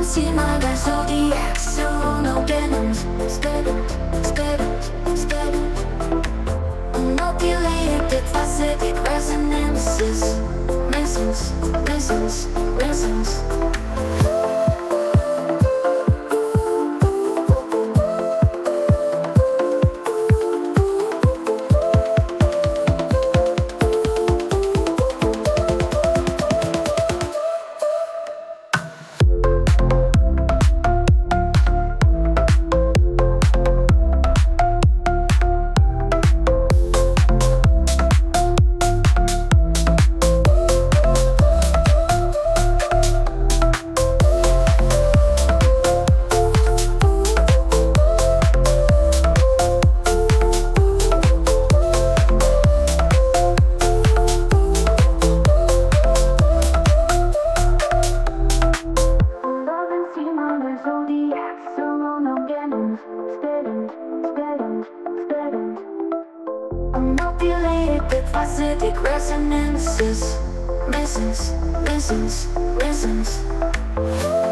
see my red zodiac, zero, no denims. Steady, steady, steady. Manipulated with acidic resonances. Resonance, resonance, resonance. Manipulated with acidic resonances. Resonance, resonance, resonance.